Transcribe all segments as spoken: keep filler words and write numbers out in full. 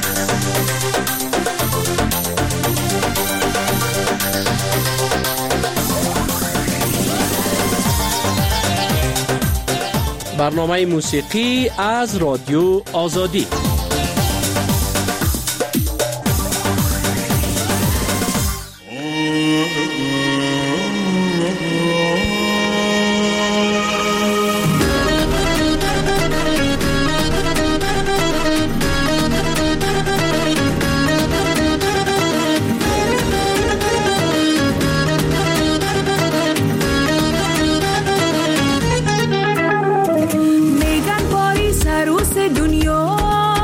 برنامه موسیقی از رادیو آزادی. دنیا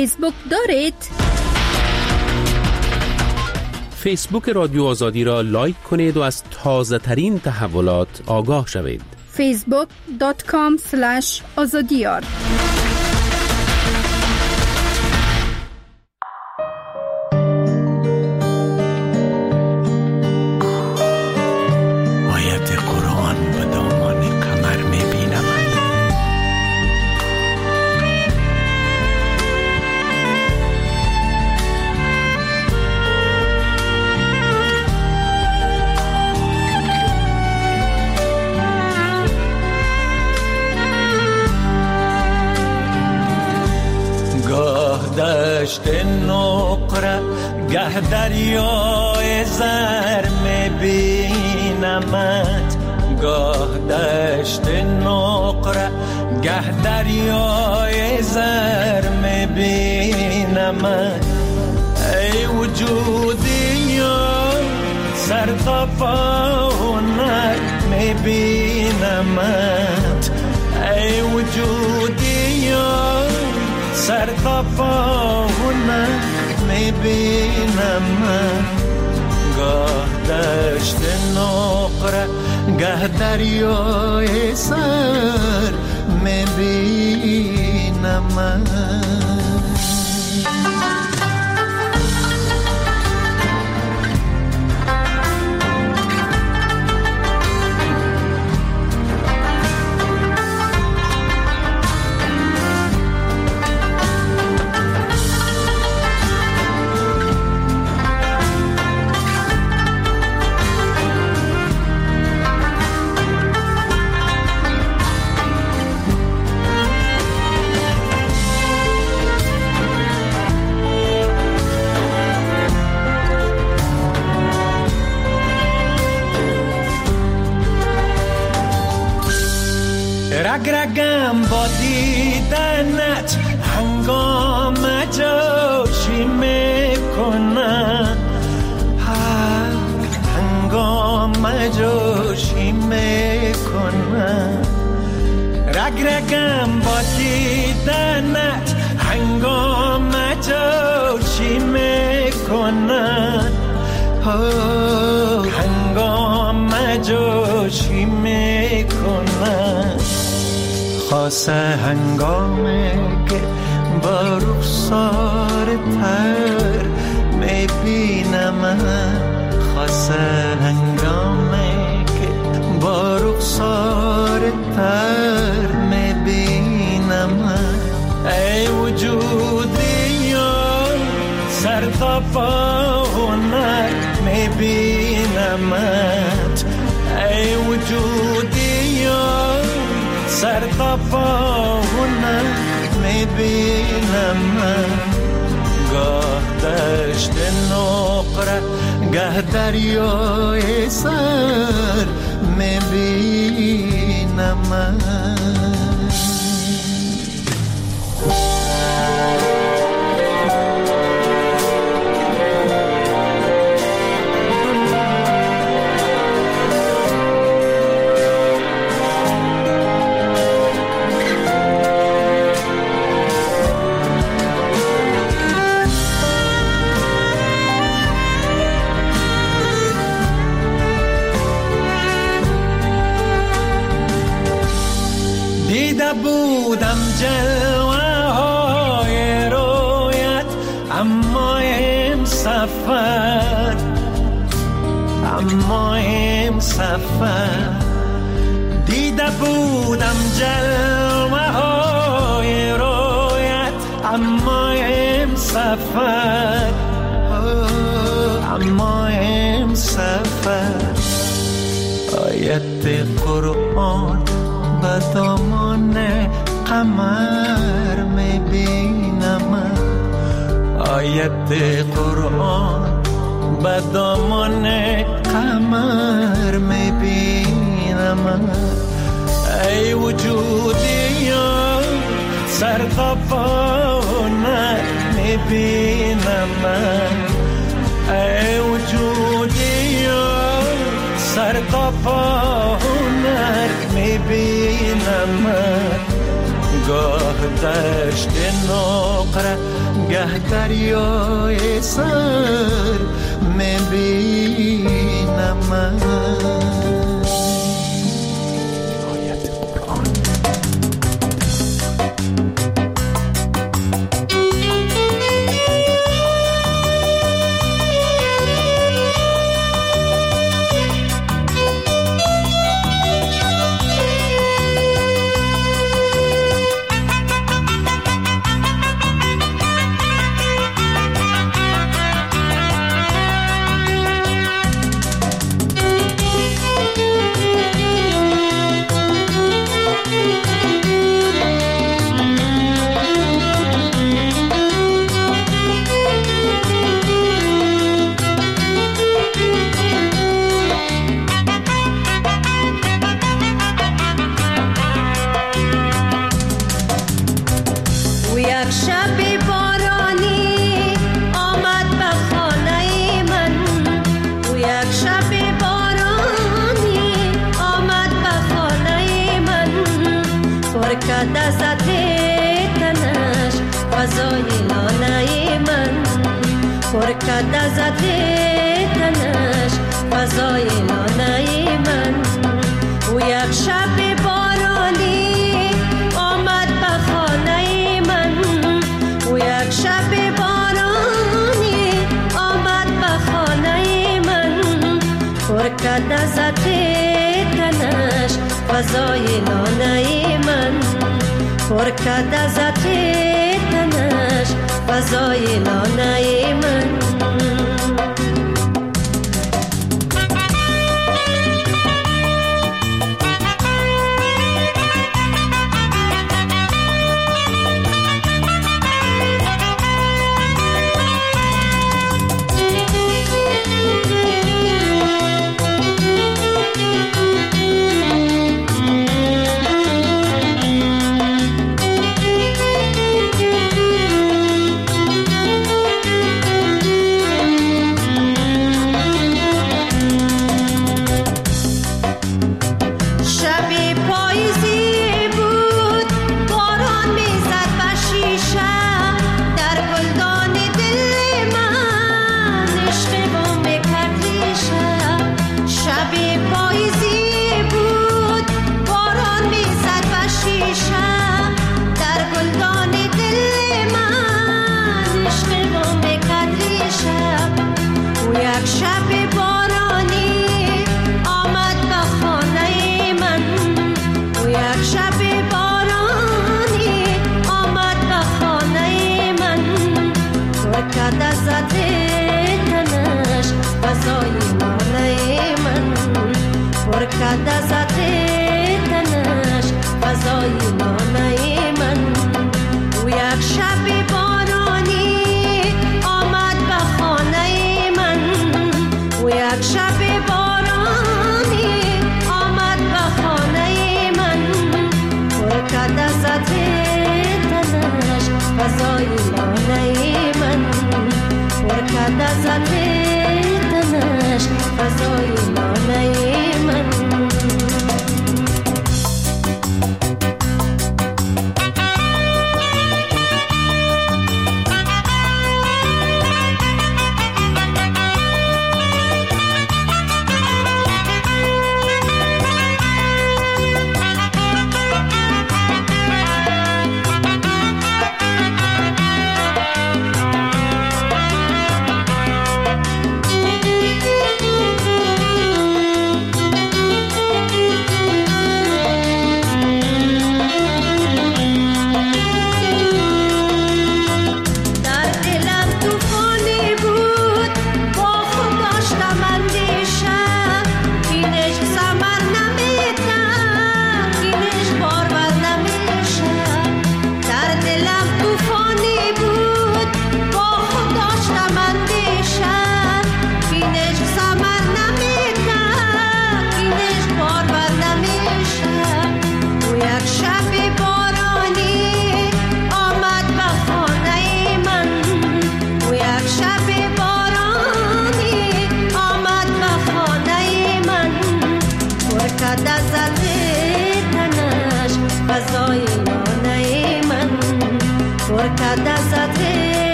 فیسبوک دارید؟ فیسبوک رادیو آزادی را لایک کنید و از تازه ترین تحولات آگاه شوید. فیسبوک دات کام اسلش آزادیار. آیت قرآن به دامان کمر میبینم. دشت نقره گه دریای زر میبینمت، گاه دشت نقره گه دریای زر میبینمت. ای وجودی سر تا پا هنر میبینمت، ای وجودی سر تا پا هنر میبینم من. گاه دشت نقره گه دریای سر میبینم من. رگ رگم با دیدنت هنگام جوشی میکنم، هنگام جوشی میکنم. رگ رگم با دیدنت هنگام جوشی میکنم، هنگام جوشی میکنم. خاصه هنگامی که با رخسار تر میبینم، خاصه هنگامی که با رخسار تر میبینم. ای وجودی سر تا پا هنر میبینمت، ای وجودی سر تا پا هنر میبینم من. گاه دشت نقره گه دریای سر میبینم من. بودم جلوه های رویت، اما این سفر اما این سفر دیده بودم جلوه های رویت، اما این سفر اما این سفر. آیت قرآن به دامان قمر میبینم، آیت قرآن به دامان قمر میبینم. ای وجودی سر تا پا هنر میبینم، ای وجودی سر تا پا هنر میبینم. گاه دشت نقره ته دریای سر میبینم من.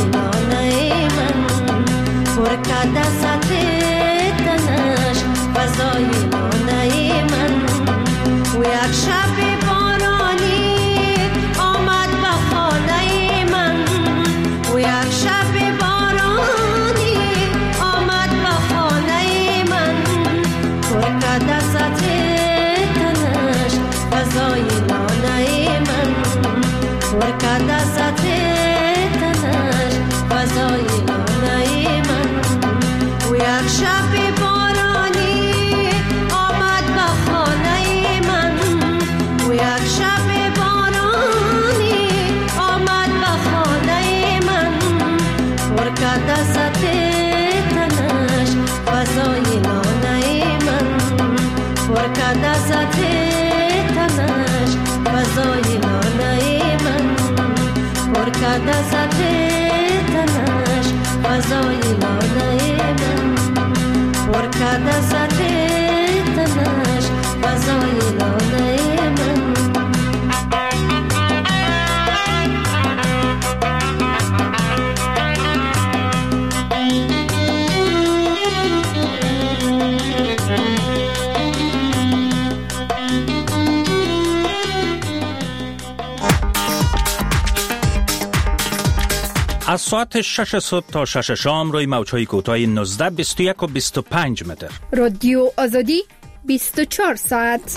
لانه من پر کرده سطح تنش فضای لانه من و یک شب بارانی آمد به خانه من و یک شب بارانی آمد به خانه من پر کرده سطح تنش فضای لانه من پر کرده سطح تنش فضای لانه من و یک شب بارانی آمد به خانه من و یک شب بارانی آمد به خانه من پر کرده سطح تنش فضای لانه من پر کرده سطح تنش فضای لانه من پر کرده سطح تنش فضای لانه من پر کرده سطح تنش فضای لانه من از ساعت شش صبح تا شش شام روی موج‌های کوتاه نوزده، بیست و یک و بیست و پنج متر. رادیو آزادی بیست و چهار ساعت.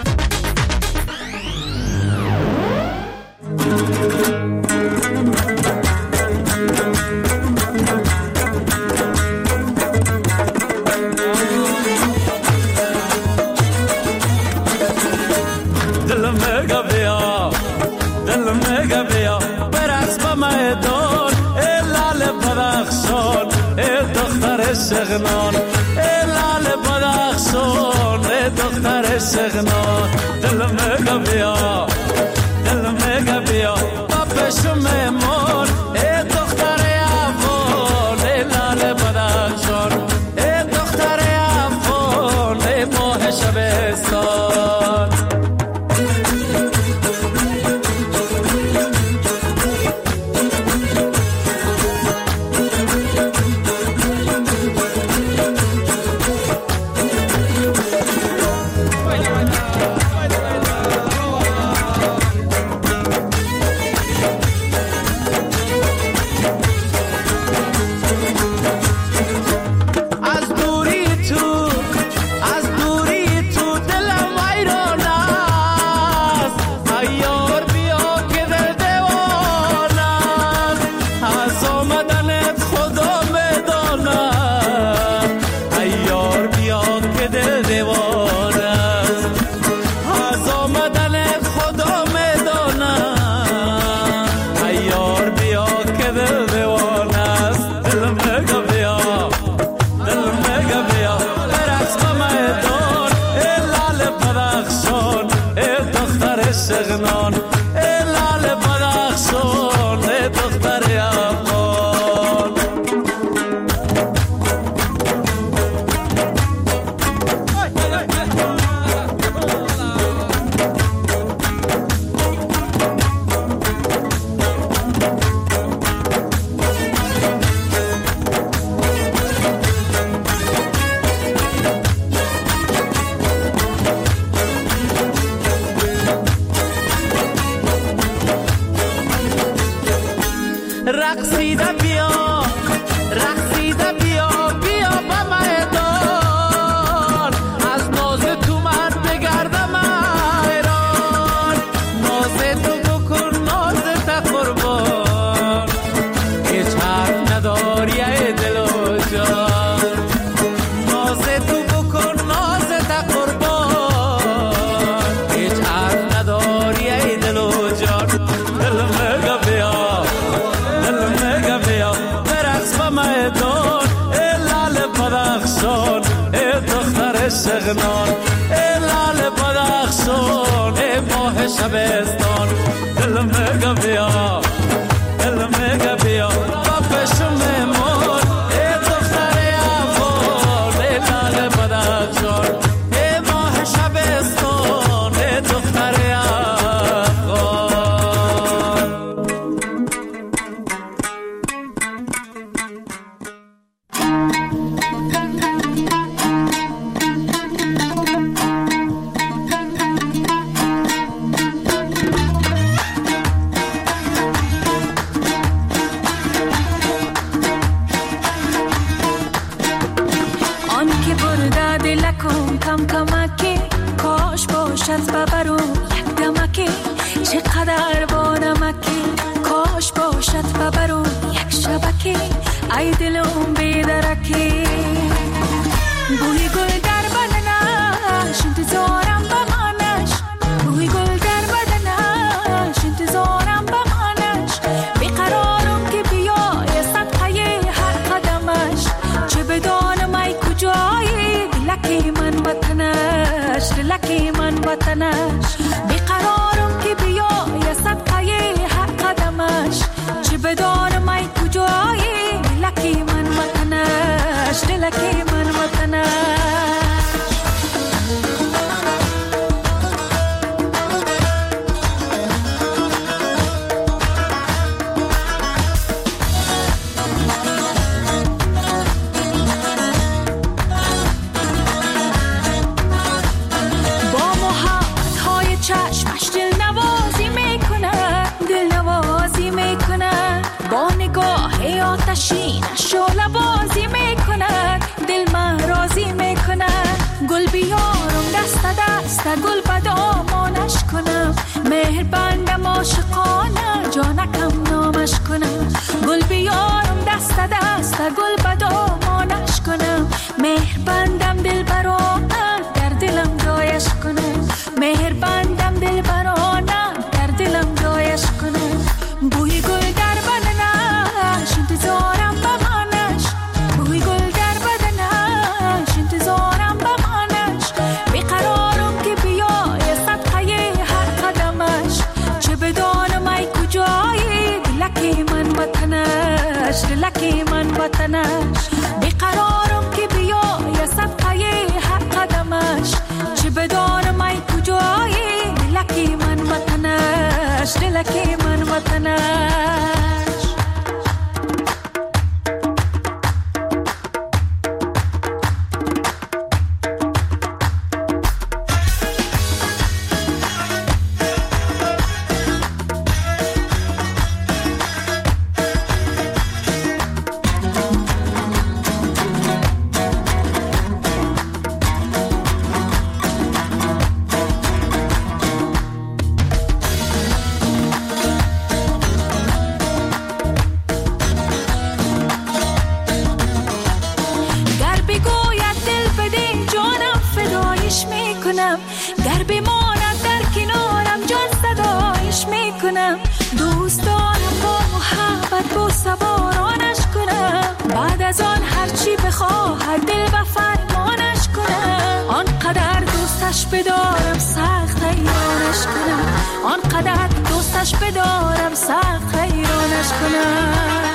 دلم میگه بیا دلم میگه بیا برقص با میدان ای لال بدخشان ای دختر شغنان ای لال بدخشان ای دختر شغنان دلم میگه بیا دلم میگه بیا با پشم میمون ای دختر افغان ای لال بدخشان ای دختر افغان ای ماه شبستان شغنان ای لال بدخشان ای دختر افغان رقصیده بیا رقصیده بیا بیا با میدان از ناز تو من بگردم ایران ناز تو بکن ناز تا قربان هیچ حرف نداری ای دل و جان ناز تو بکن ناز تا قربان هیچ حرف نداری ای دل و جان دل میگه بیا برقص با میدان ای لال بدخشان ای دختر شغنان ای لال بدخشان ای ماه شبستان دل میگه بیا دل میگه بیا با پشم میمون ای دختر افغان ای لال بدخشان ای ماه شبستان ای دختر افغان کم کمکی کاش باشد ببرو یک دمکی چقدر با نمکی کاش باشد ببرو یک شبکی ای دلم بیدرکی بوی گل در بدنش انتظارم بمانش بوی گل در بدنش انتظارم بمانش بیقرارم که بیای صدقه هر قدمش چه بدانم ای کجایی دلکی من وطنش دلکی من وطنش بیقرارم که بیای صدقه هر قدمش چه بدانم ای کجایی دلکی من وطنش دلکی من وطنش آتشینش شعله بازی میکند دل من راضی میکند گل بیارم دست دست گل به دامانش کنم مهر بندم عاشقانه جانکم نامش کنم گل بیارم دست دست گل به دامانش کنم مهر بندم دل برانه در دلم جایش کنم مهر بندم دل برانه در دلم جایش کنم بوی گل در بدنش انتظارم بمانش بوی گل در بدنش انتظارم بمانش بیقرارم که بیای صدقه هر قدمش چه بدانم ای کجایی دلکی من وطنش دلکی من وطنش بیقرارم که بیای صدقه هر قدمش چه بدانم ای کجایی دلکی من وطنش دلکی من وطنش در بماند در کنارم جان صدایش میکنم دوست دارم با محبت با سوارانش کنم بعد از آن هرچی بخواهد دل به فرمانش کنم آنقدر دوستش بدارم سخت حیرانش کنم آنقدر دوستش بدارم سخت حیرانش کنم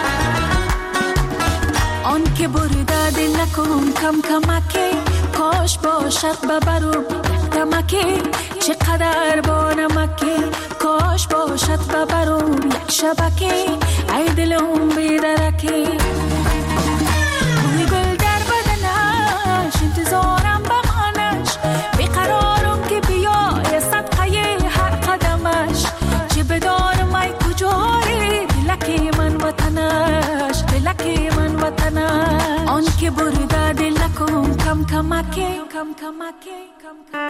آن که برده دل نکن کم کمکی کاش باشد ببرم دمکی چقدر با نمکی کاش باشد ببرم یک شبکی ای دلم بیدرکی بوی گل در بدنش انتظارم بمانش بیقرارم که بیای صدقه هر قدمش چه بدانم ای کجایی دلکی من وطنش دلکی من وطنش آن که برده دل نکن کم کمکی کم کمکی کم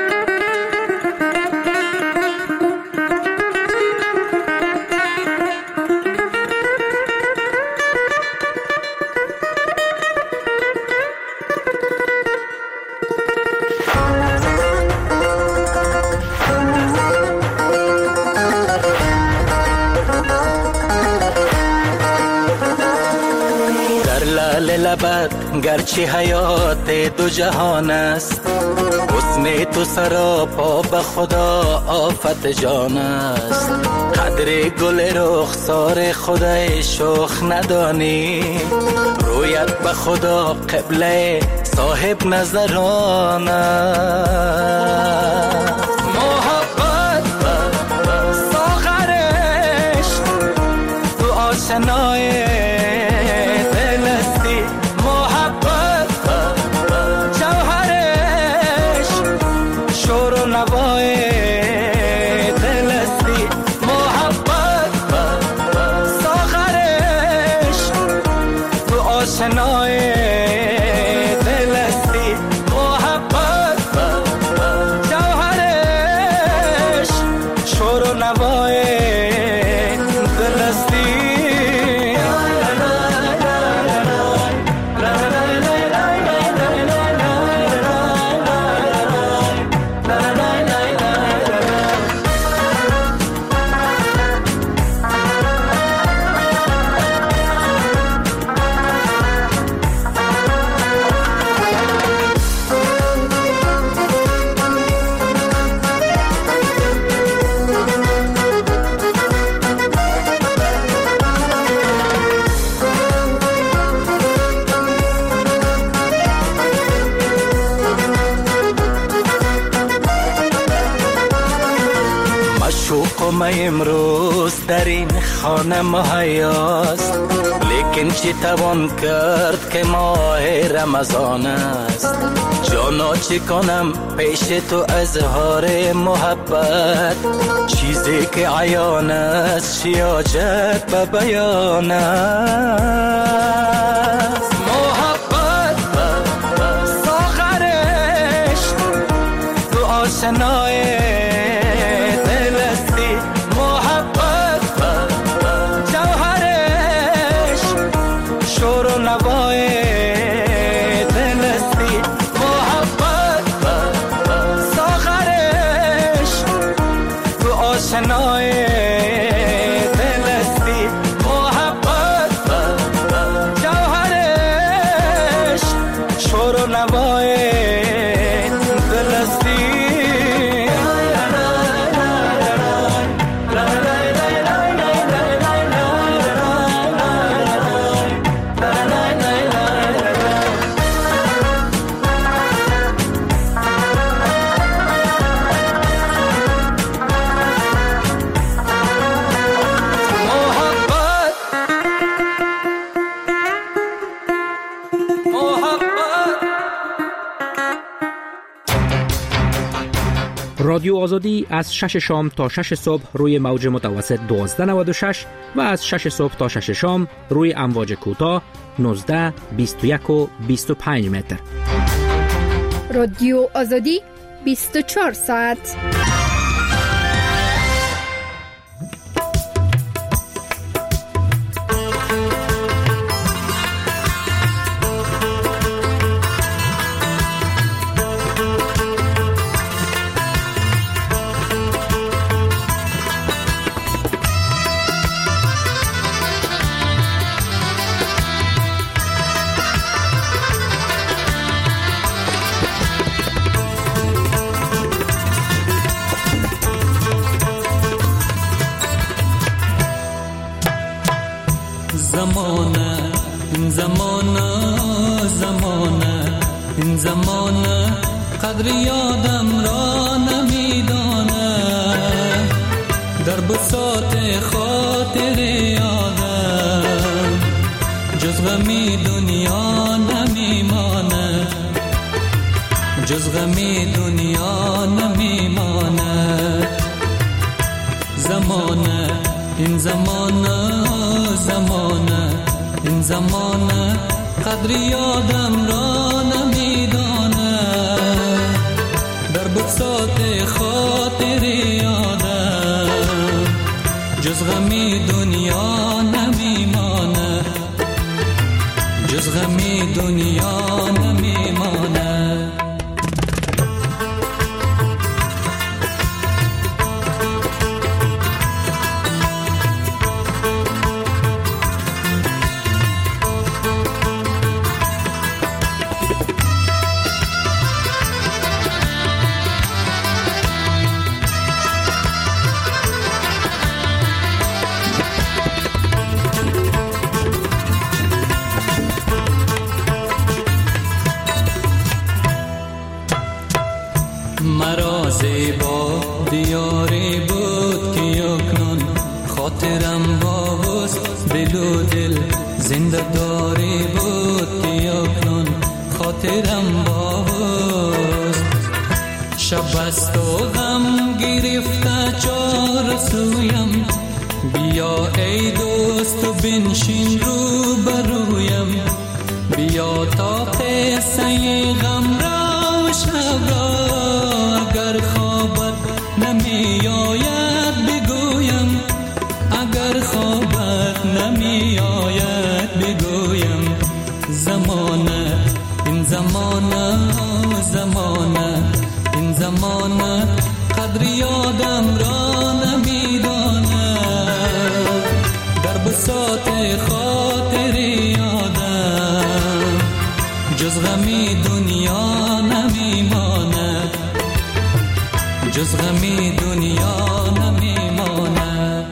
لبت گرچه حیات دو جهان است حسن تو سراپا به خدا آفت جان است قدر گل رخسار خدای شوخ ندانی رویت به خدا قبله صاحب نظران است محبت ساغرش تو آشنای آشنای دل استی محبت همه امروز در این خانه مهیاست، لیکن چی توان کرد که ماه رمضان است. جانا چی کنم پیش تو اظهار محبت، چیزی که عیان است چی حاجت به بیان است. محبت ساغرش تو آشنای دل استی، محبت جوهرش شور و نوای دل استی، محبت ساغرش تو آشنای دل استی، محبت جوهرش شور و نوای دل استی. رادیو آزادی از شش شام تا شش صبح روی موج متوسط دوازده نود و شش و از شش صبح تا شش شام روی امواج کوتاه نوزده، بیست و یک و بیست و پنج متر. رادیو آزادی بیست و چهار ساعت. زمانه این زمانه زمانه این زمانه قدر یادم را نمیدانه، در بساط خاطر یادم جز غمی دنیا نمیمانه، جز غمی دنیا نمیمانه. زمانه این زمانه زمانه این زمانه قدر یادم را نمیدانه، در بساط خاطر یادم جز غمی دنیا نمیمانه، جز غمی دنیا نمیمانه. مرا زیبا دیاری بود که یکنون خاطرم با حسن دل و دل زنده داری بود که یکنون خاطرم با حسن. شب است و غم گرفته چار سویم، بیا ای دوست و بنشین رو برویم، بیا تا قصه غم را و شب را اگر خوابت نمی آید بگویم، اگر خوابت نمی آید بگویم. زمانه این زمانه زمانه این زمانه قدر یادم را نمی دانه، در بساط خاطر یادم جز غمی دنیا نمیمانه، جز غمی دنیا نمیمانه.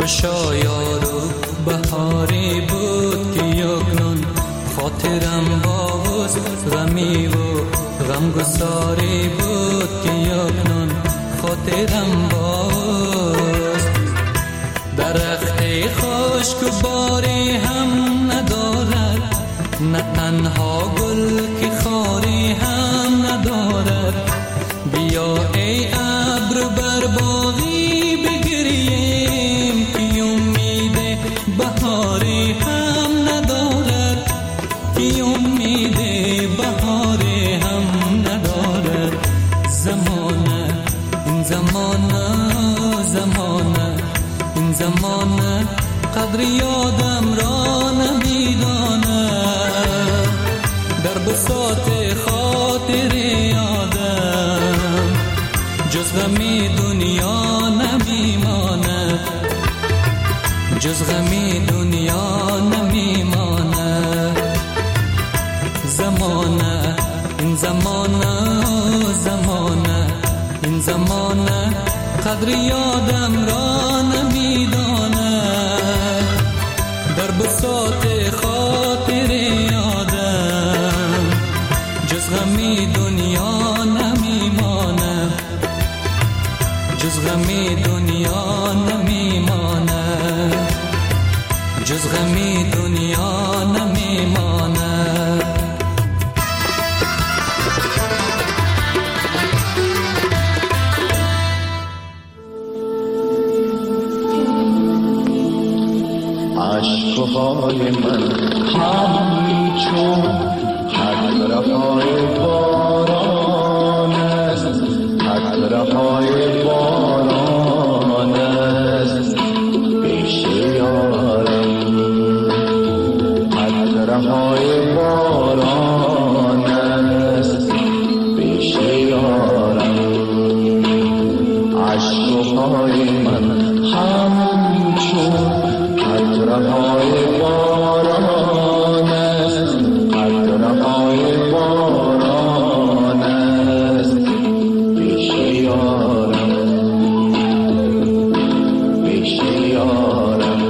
خوشا یارو بهاری بود که یکنون خاطرم باز غمی و غمگساری بود که یکنون خاطرم باز. درخت خشک و باری هم ندارد، نه تنها گل که خاری هم ندارد. بیا ای ابر بر باغی بگریم که امید بهاری هم ندارد، که امید بهاری هم ندارد. زمانه این زمانه زمانه این زمانه قدر یادم را نمیدانه. در بساط خاطر یادم جز غمی دنیا نمیمانه، جز غمی دنیا نمیمانه. زمانه این زمانه زمانه این زمانه قدر یادم را نمیدانه. در بساط خاطر یادم جز غمی دنیا نمیمانه، جز غمی دنیا نمیمانه، جز غمی دنیا نمیمانه. عشقهای من همچون قطره‌های باران است، قطره‌های باران است پیش یارم. قطره‌های باران است پیش یارم. عشقهای من همچون قطره‌های باران است، قطره‌های باران است پیش یارم، پیش یارم.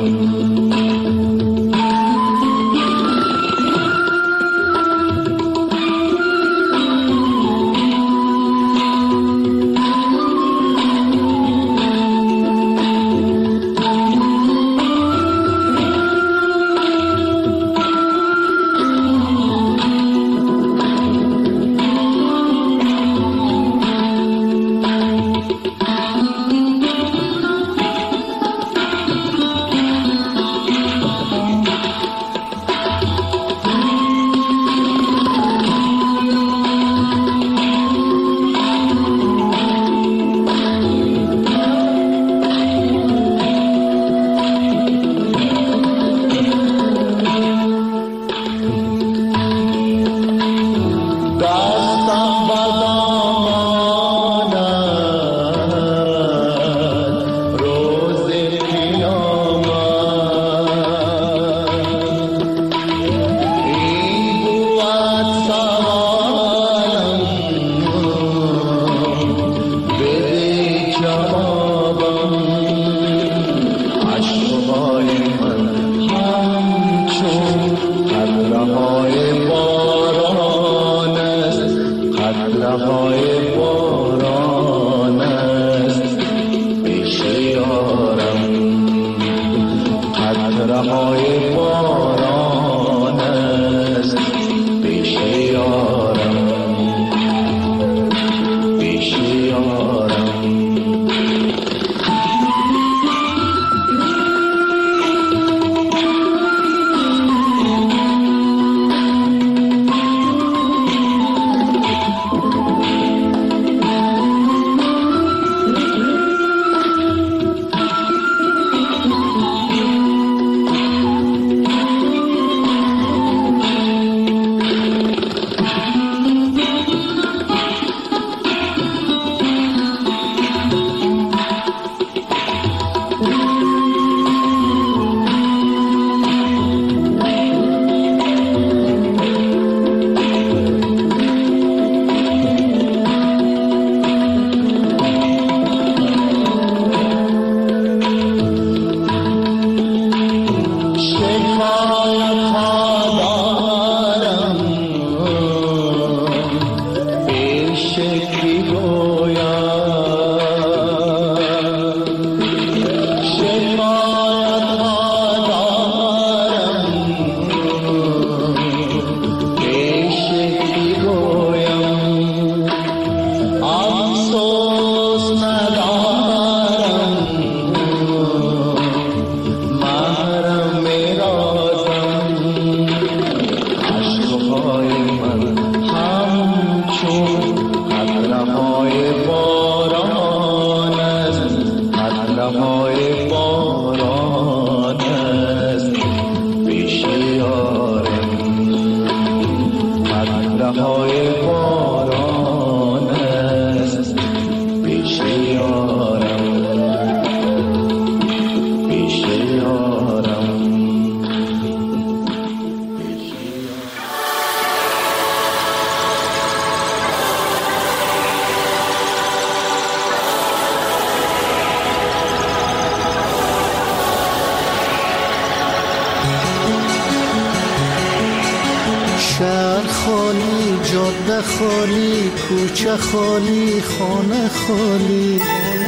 جاده خالی، کوچه خالی، خانه خالی،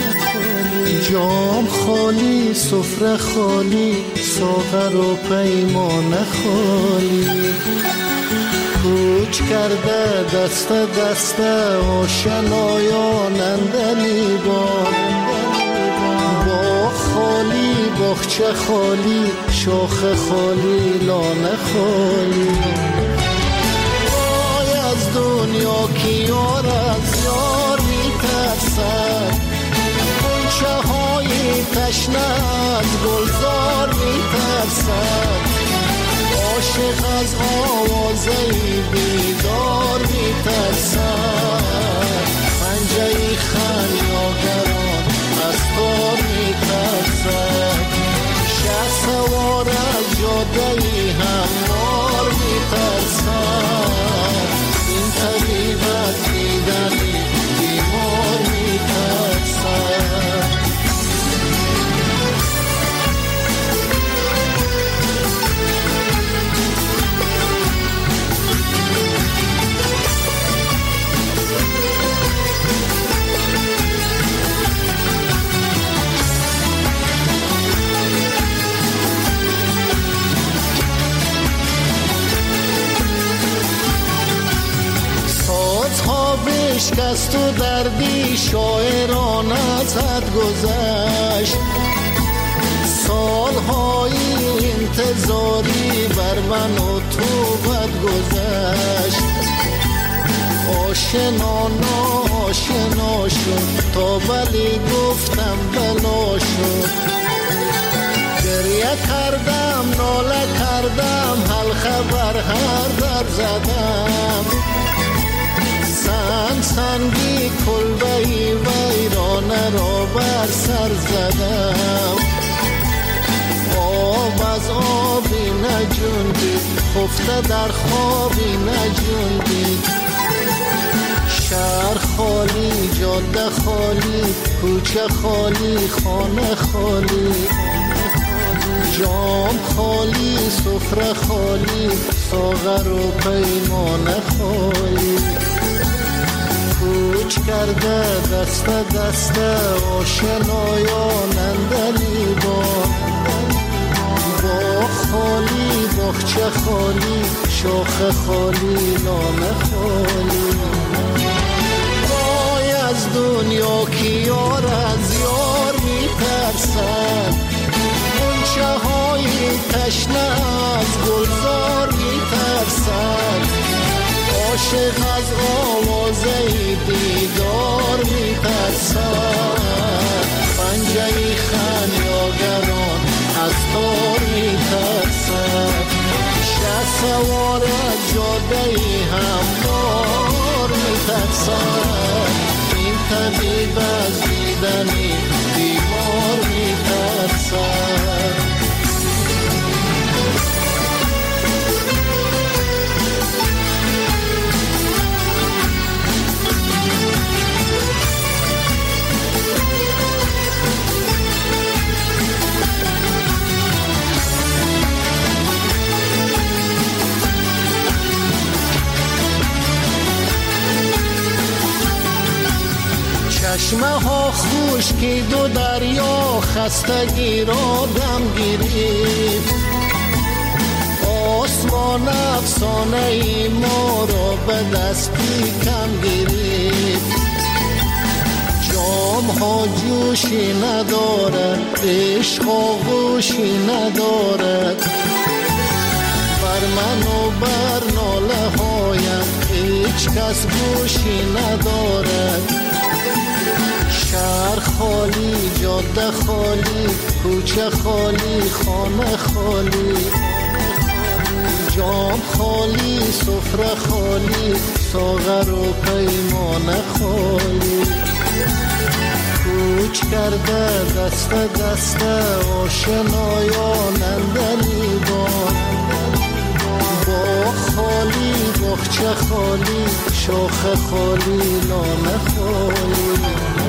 جام خالی، سفره خالی، ساغر و پیمانه خالی. کوچ کرده دست دست آشنایان اندلی بان، باغ خالی، باغچه خالی، شاخ خالی، لانه خالی. وای از دنیا که یار از یار میترسد، غنچه های تشنه از گلزار میترسد، عاشق از آوازه بیدار میترسد، پنجه خمیازگران از تار میترسد، شه سوار از جاده هموار میترسد، این طبیب از دیدنی بیمار میترسد. بشکست و دردی شاعران از حد گذشت، سالهای انتظاری بر من و تو بد گذشت، آشنا ناشنا شد تا ولی گفتم بلا شد، گریه کردم ناله کردم حلقه بر هر در زدم، سنگ سنگی کلبهی ویرانه را بر سر زدم، آب از آبی نجوندید خفته در خوابی نجوندید، شهر خالی، جاده خالی، کوچه خالی، خانه خالی، جام خالی، سفره خالی، ساغر و پیمانه خالی. کوچ کرده دست دست آشنایان اندلی بان، باغ خالی، باغچه خالی، شاخ خالی، لانه خالی. وای از دنیا که یار از یار میترسد، غنچه های تشنه از گلزار میترسد، عاشق از آوازه دیدار میترسد، پنجه خمیازگران از تار میترسد، شه سوار از جاده هموار میترسد، این طبیب از دیدنی بیمار میترسد. چشمه ها خشکید و دریا خستگی را دم گرفت، آسمان افسانه ای ما را به دستی کم گرفت، جام ها جوشی ندارد، عشق آغوشی ندارد، بر من و بر ناله هایم هیچ کس گوشی ندارد، شهر خالی، جاده خالی، کوچه خالی، خانه خالی، جام خالی، سفره خالی، ساغر و پیمانه خالی. کوچ کرده دست دست آشنایان اندلی بان، باغ خالی، باغچه خالی، شاخ خالی، لانه خالی.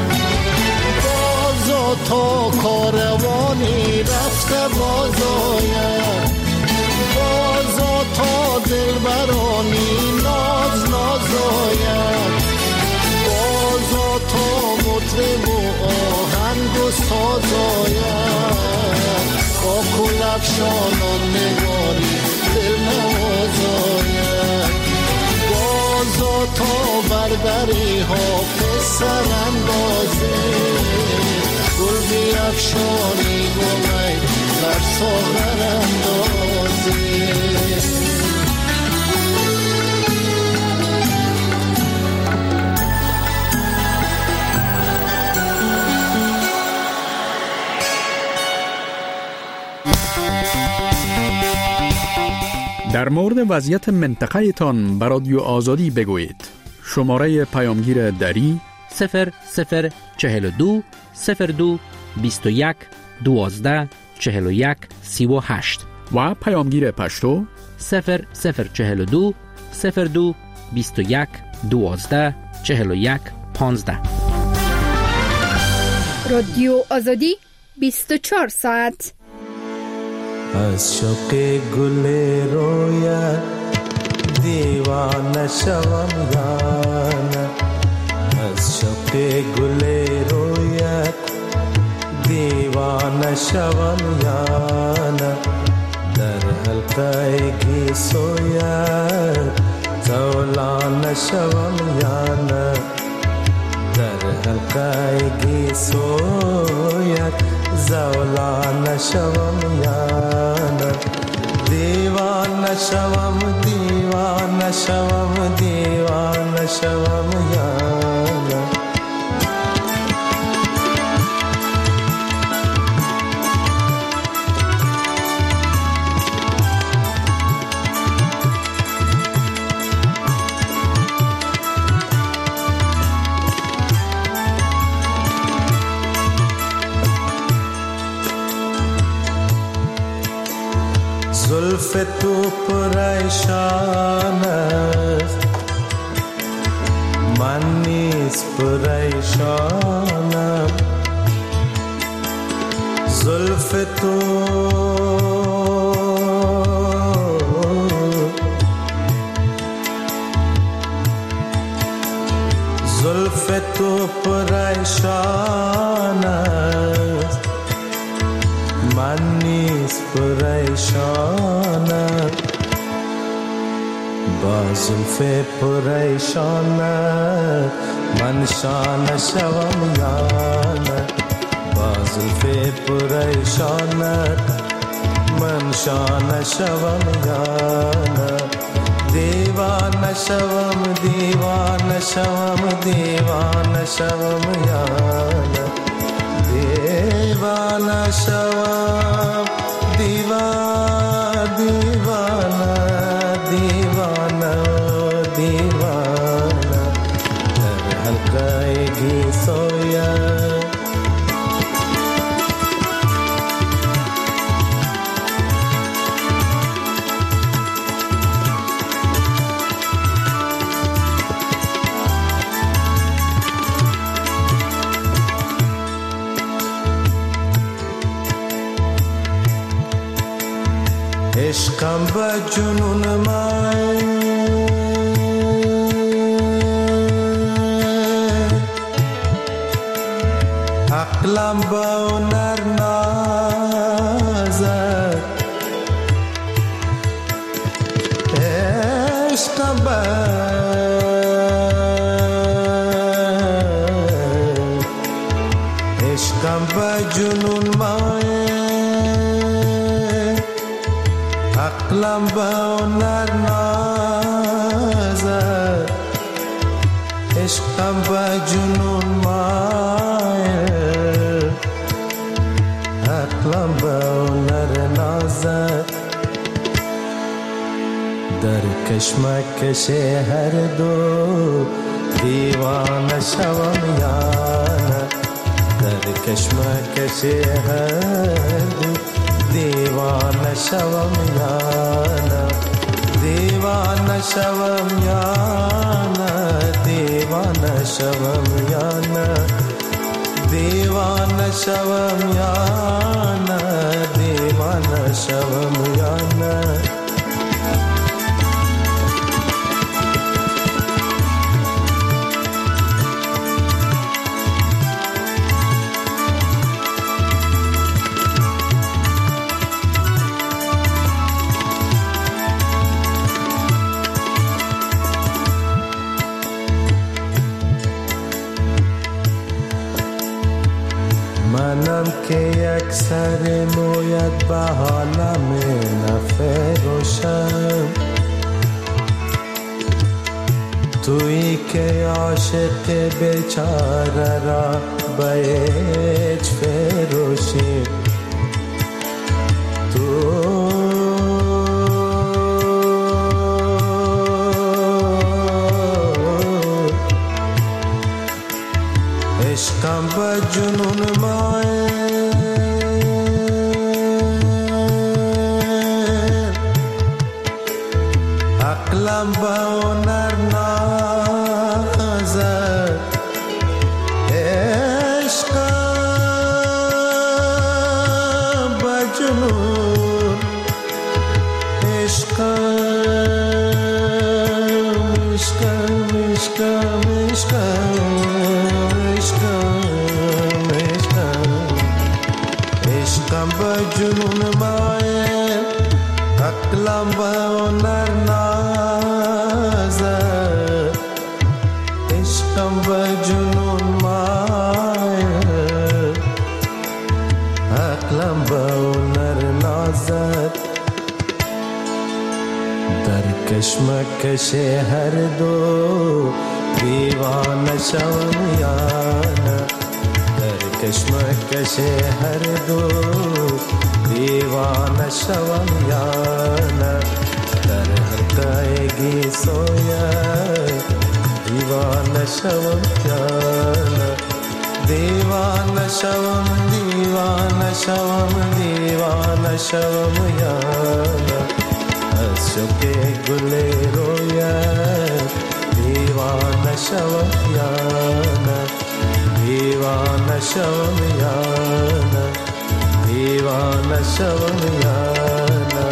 بازا تا کاروانی رفته باز آید، بازا تا دلبرانی ناز ناز بیفشان و نگاری دل نوازاید بازا تا بردری حافظ سراندازه گل بیفشانی گلی در ساغر اندازه در مورد وضعیت منطقه تان بر رادیو آزادی بگویید. شماره پیامگیر دری صفر صفر چهل و دو صفر دو بیست و یک دوازده چهل و یک سی و هشت و پیامگیر پشتو صفر صفر چهل و دو صفر دو بیست و یک دوازده چهل و یک پانزده. رادیو آزادی بیست و چهار ساعت. از شوق گل رویت دیوانه شوم یانه از شوق گل رویت دیوانه شوم یانه در حلقه گیسویت زولانه شوم یانه در حلقه گیسویت زولانه شوم یانه دیوانه شوم دیوانه شوم دیوانه شوم یانه زلف تو پریشان است من نیز پریشانم زلف تو زلف تو پریشان است من نیز پریشانم با زلف پریشانت من شانه شوم یانه با زلف پریشانت من شانه شوم یانه دیوانه شوم دیوانه شوم دیوانه شوم یانه دیوانه شوم دیوانه دیوانه دیوانه دیوانه در حلقه گیسویت عشقم به جنون من عقلم به هنر نازد عشقم به عشقم به جنون من عقلم به هنر نازد عشقم به جنون مایل عقلم به هنر نازد در کشمکش هر دو دیوانه شوم یانه در کشمکش هر دو دیوانه شوم یانه دیوانه شوم یانه دیوانه شوم یانه دیوانه شوم یانه دیوانه شوم یانه سر مویت به حالم نفروشم، تویی که عاشق بیچاره را باید فروشی. تو عشقم به جنون ماه، عقلم به هنر نازد، عشقم به جنون، عشقم عشقم عشقم عشقم عشقم به جنون مایه، عقلم به هنر نازد، عشقم به جنون مایه، عقلم به هنر نازد. در کشمکش هر دو دیوانه شوم یا نه، در کشمکش هر دو دیوانه شوم یا نه، در حلقه‌گی سویت دیوانه شوم یا نه، دیوانه شوم دیوانه شوم دیوانه شوم یا نه، از شوق گل رویت دیوانه شوم یا نه، دیوانه شوم یا نه، دیوانه شوم یا نه.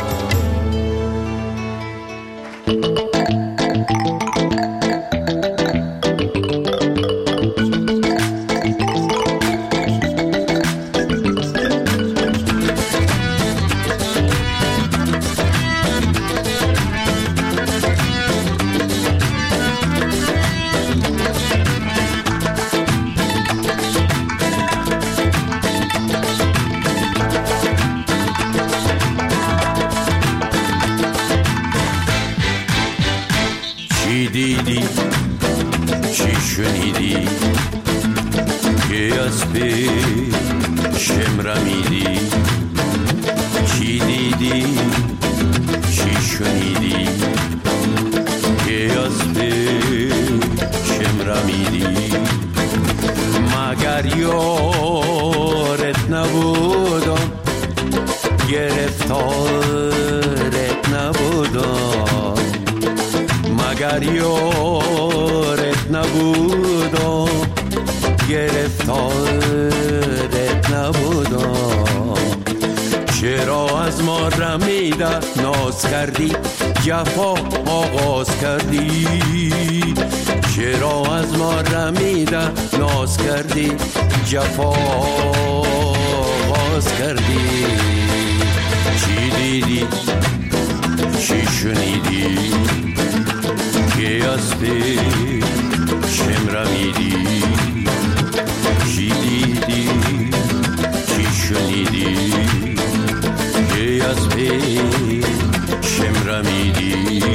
دیدی چی شنیدی که از پیشم رمیدی، چی دیدی چی شنیدی که از پیشم رمیدی، مگر یارت نبودم گرفتارت نبودم، مگر یارت نبودم گرفتارت نبودم، چرا از ما رمیده ناز کردی جفا آغاز کردی، چرا از ما رمیده ناز کردی جفا آغاز کردی، چی دیدی چی شنیدی که از پیشم رمیدی، چی دیدی چی شنیدی که از پیشم رمیدی.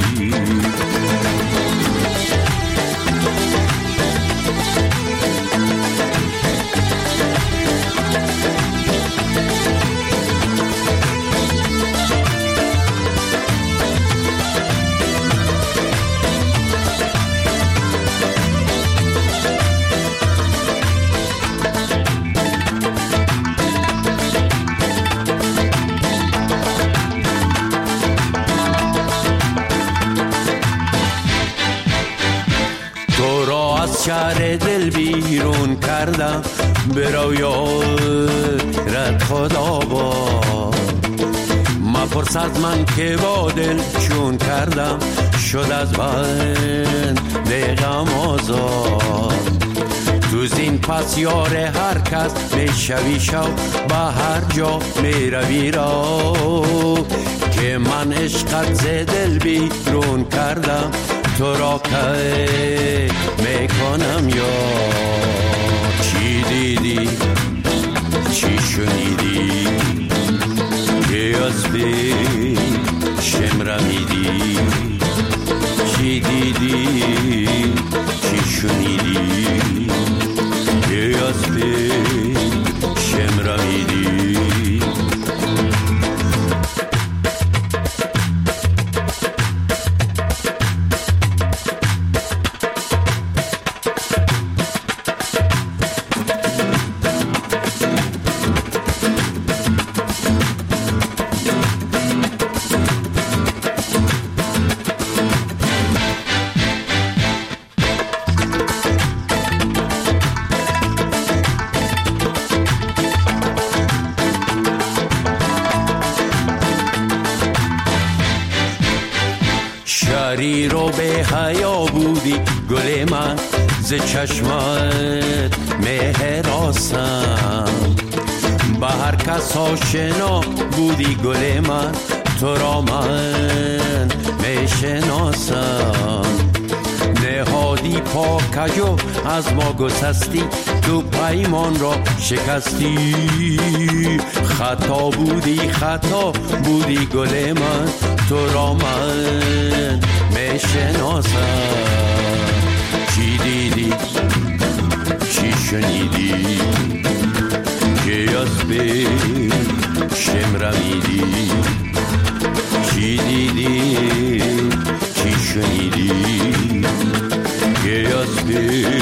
شهر دل بیرون کردم برو یارت خدا با، مپرس از من که با دل چون کردم شد از بند غم آزاد، تو زین پس یار هر کس میشوی شو به هر جا میروی را، که من عشقت ز دل بیرون کردم تو را که میکنم یا، چی دیدی چی شنیدی که از بی شمرمیدی چی دیدی چی شنیدی که از بی شمرمیدی شریر و به حیا بودی گل من ز چشمت مهراسم به هر کس آشنا بودی گل من تو را من میشناسم نهادی پاکجو از ما گسستی تو پیمان را شکستی خطا بودی خطا بودی گل من تو را من میشناسم چی دیدی چی شنیدی که از بی شمرمیدی چی دیدی چی شنیدی که از بی